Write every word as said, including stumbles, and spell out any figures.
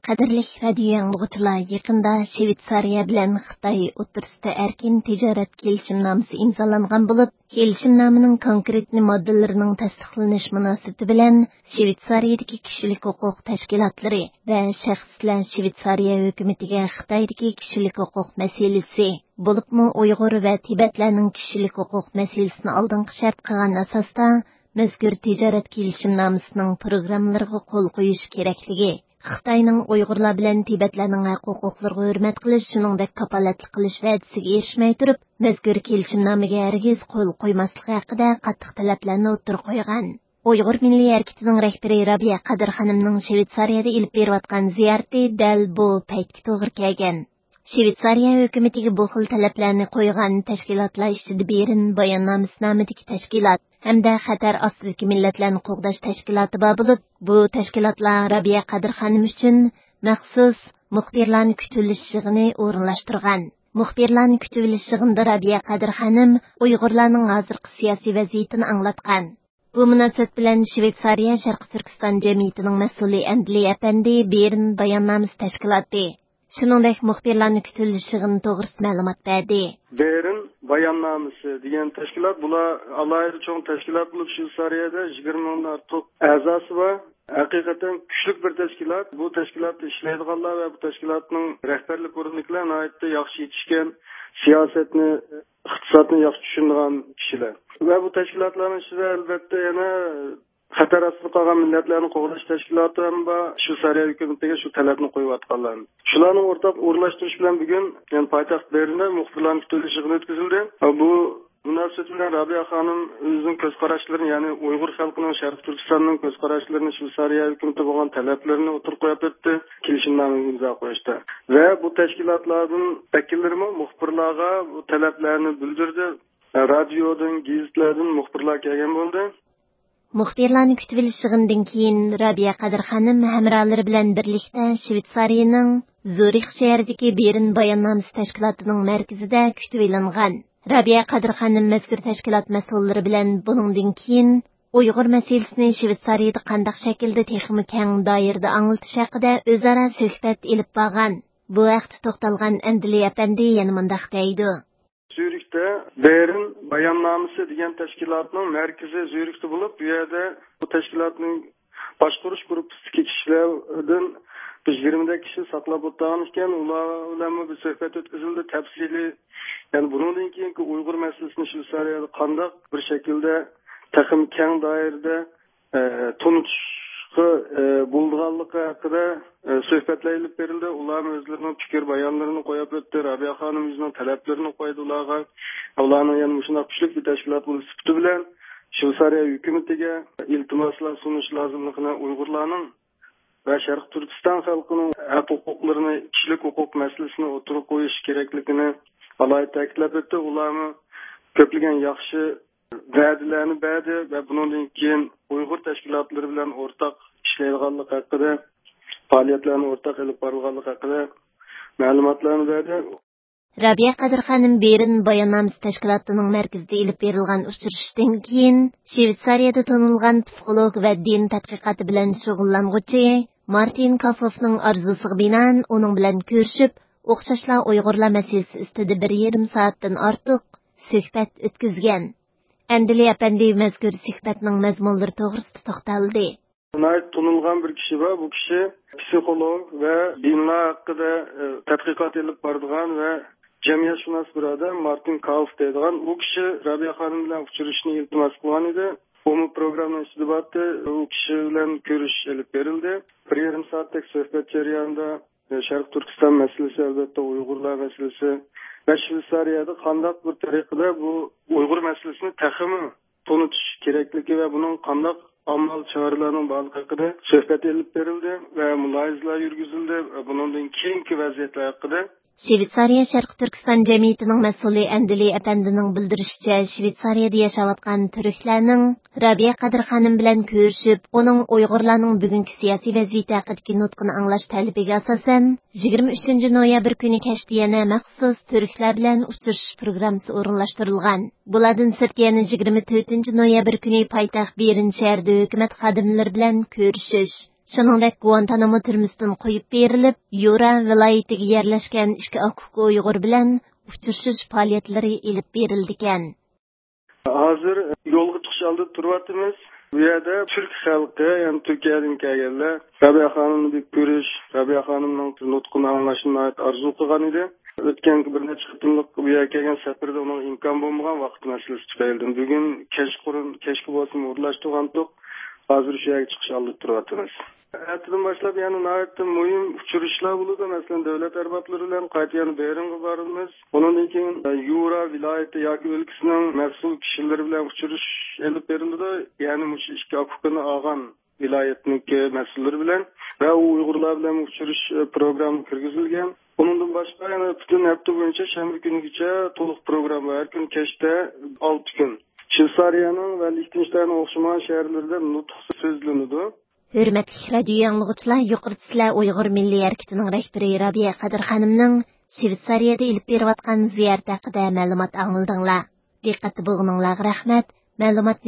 Qadirlik radio yanglığıcılar yaqında Shveysariya bilan Xitoy o'rtasida erkin tijorat kelishimnomasi imzolangan bo'lib, kelishimnomining konkret moddalarining tasdiqlanish munosabati bilan Shveysariyadagi kishilik huquq tashkilotlari va shaxslar Shveysariya hukumatiga Xitoydagi kishilik huquq masalasi, bo'libmi Uyg'ur va Tibetlarning kishilik huquq masalasini oldingi shart qilgan asosda mazkur tijorat kelishimnomasining programmalariga qo'l qo'yish kerakligi, Xitoyning Uyg'urlar bilan Tibetlarning haq-huquqlariga hurmat qilish, shuningdek kapolatlik qilish va'dasiga erishmay turib, mazkur kelishimnomaga hargiz qo'l qo'ymasligi haqida qattiq talablarni o'tirib qo'ygan. Uyg'ur milliy harakatining rahbari Rabiya Qadir xonimning Shveysariyada ilib berayotgan ziyorati dal bu paytga to'g'ri kelgan. Shveysariya hukumatiga bu xil talablarni qo'ygan tashkilotlar ichida Berin bayonnomasi nomidagi tashkilot hamda xatar ostidagi millatlarni qo'g'dash tashkiloti bor bo'lib, bu tashkilotlar Rabiya Qadir xonim uchun maxsus muxbirlarni kutilish yig'ini o'rinlashtirgan. Muxbirlarni kutilish yig'inida Rabiya Qadir xonim Uyg'urlarning hozirgi siyosiy vaziyatini anglatgan. Bu munosabat bilan Shveysariya Sharq Turkiston jamiyatining mas'uli Andli Apandi Berin bayonnomasi tashkiloti shuningdek muxbirlarni kutilishiga to'g'risida ma'lumot berdi. Berin bayonnomasi degan tashkilot bular alohida cho'ng tashkilot bo'lib Shveysariyada yigirma mingdan ortiq a'zosi bor. Haqiqatan kuchli bir tashkilot. Bu tashkilotda ishlaydiganlar va bu tashkilotning rahbarlik o'rindiqlari nihoyatda yaxshi yetishgan, siyosatni, iqtisodni yaxshi tushunadigan kishilar. Va bu tashkilotlarning ichida albatta yana xatar ostida qolgan millatlarni qo'g'dash tashkiloti ham bor. Shveysariya hukumatiga shu talabni qo'yyaptilar. Shularning o'rtaq o'rlashtirish bilan bugun yani poytaxt Berinda muxbirlarning kutilishi o'tkazildi. Bu munosabat bilan Rabiya xonim o'zining ko'z qarashlarini, ya'ni Uyg'ur xalqining Sharq Turkistonning ko'z qarashlarini, Shveysariya hukumati bo'lgan talablarini o'tirib qo'yib o'tdi, kelishimnomaga imzo qo'yishdi. Va bu tashkilotlarning vakillari muxbirlarga bu talablarni bildirdi. Radiodan, gazetlardan muxbirlar kelgan bo'ldi. Muxbirlarni kutib olishgandan keyin Rabiya Qadir xonim hamrohlari bilan birlikda Shveysariyaning Zurix shahridagi Berin bayonnomasi tashkilotining markazida kutib olingan. Rabiya Qadir xonim mazkur tashkilot mas'ullari bilan buningdan keyin Uyg'ur masalasini Shveysariyada qanday shaklda texnik keng doirada anglatish haqida o'zaro suhbat olib borgan. Bu vaqtda to'xtalgan Andli Apandi yana mundaq deydi. Zürih'te Berin bayonnomasi degan tashkilotning markazi Zürih'te bo'lib, bu yerda bu tashkilotning boshqarish gruppasidagi kishilardan biz yigirma kishi saqlab o'tgan ekan, ular bilan bir suhbat o'tkazildi, tafsiliy. Ya'ni bundan keyingi Uyg'ur masalasini Shveysariyada qanday bir shaklda taqim keng doirada tunutishga bo'lganligi haqida suhbatlar olib berildi. Ular o'zlarining fikr bayonlarini qo'yib o'tdi. Rabiya xonim o'zining talablarini qo'ydi ularga. Ularning yana shunday kuchli bir tashkilot bo'lib sifati bilan Shveysariya hukumatiga iltimoslar sunish lozimligini, Uyg'urlarning va Sharq Turkiston xalqining haq-huquqlarini, kishilik huquq masalasini o'tirib qo'yish kerakligini alohida ta'kidlab o'tdi. Ularni ko'plagan yaxshi va'dalarni berdi va bundan keyin Uyg'ur tashkilotlari bilan o'rtaq ishlaydiganlik haqida, faoliyatlarni o'rtaq olib borilganlik haqida ma'lumotlarni berdi. Rabiya Qadir xonim Berin bayonnomasi tashkilotining markazida ilib berilgan uchrashishdan keyin Shveysariyada tanilgan psixolog va din tadqiqoti bilan shug'ullanuvchi Martin Kafofning orzusiga binoan uning bilan ko'rishib, o'xshashla Uyg'urlar masalasi ustida bir yarim soatdan ortiq suhbat o'tkazgan. Andli Apandi mazkur suhbatning mazmunlari to'g'risida to'xtaldi. Nayt tunulgan bir kishi var. Bu kishi psixolog va dinlar haqida tadqiqot olib boradigan va jamiyatshunos bir odam, Martin Kauf deydigan. U kishi Rabiya xonim bilan uchrashishni iltimos qilgan edi. Bu programmaning ichida bordi. U kishi bilan ko'rish olib berildi. Bir yarim soatlik suhbat jarayonida Sharq Turkiston masalasi, albatta Uyg'urlar masalasi va Shveysariyada qanday bir tariqada bu Uyg'ur masalasini taxmin tunutish kerakligi va buning qanday amal choralarning borligi haqida suhbat olib berildi va mulohazalar yurgizildi. Bundan keyingi vaziyatlar haqida Shveysariya Sharq Turkiston jamiyatining mas'uli Andli Apandining bildirishicha, Shveysariyada yashayotgan turklarning Rabiya Qadir xonim bilan ko'rishib, uning Uyg'urlarning bugungi siyosiy vaziyati haqidagi nutqini anglash talabiga asosan yigirma uchinchi noyabr kuni kashda yana maxsus turklar bilan uchrashish programmasi o'rinlashtirilgan. Bulardan sirt yana yigirma to'rtinchi noyabr kuni poytaxt Berin shahrida hukumat xodimlari bilan ko'rishish, Shuningdek, Guantanamo türməsindən qoyub berilib, Yura viloyatiga yerləşkən ikki Akuk Uyg'ur bilan uchrashish faoliyatlari elib berildi ekan. Hozir yo'lga chiqish oldida turyapmiz. Bu yerda Türk xalqi, ya'ni Turkiyadan kelganlar Rabiya xonimni ko'rish, Rabiya xonimning nutqini anglashni orzu qilgan edi. O'tgan bir necha qitimliq bu yerga kelgan safarda uning imkon bo'lmagan vaqt masalasi tufayli bugun kechqurun kechki bo'lsin o'rlashtirgandik. Hozir shu yerga chiqish oldida turyapmiz. Ertadan boshlab yana nihoyatda muhim uchrashishlar bo'ladi. Masalan, davlat arboblari bilan qayta Beringga boramiz. Undan keyin Yura viloyati yoki o'lkasining mas'ul kishilari bilan uchrashish elib beriladi. Ya'ni shu ikki Akukni olgan viloyatniki mas'ullari bilan va Uyg'urlar bilan uchrashish programma kirgizilgan. Undan boshqa yana butun hafta bo'yicha shanba kunigacha to'liq program var. Har kun kechda olti kun Shveysariyaning va Liechtensteinning o'xshagan shaharlarida nutq so'zlanadi. Hürmetli radio yanılgıçlar, yuqorida sizlar Uyg'ur milliy harakatining rahbari Rabiya Qadir xonimning Shveysariyada ilib berayotgan ziyorat haqida ma'lumot angladinglar. Diqqatli bo'lganinglarga rahmat. Ma'lumotni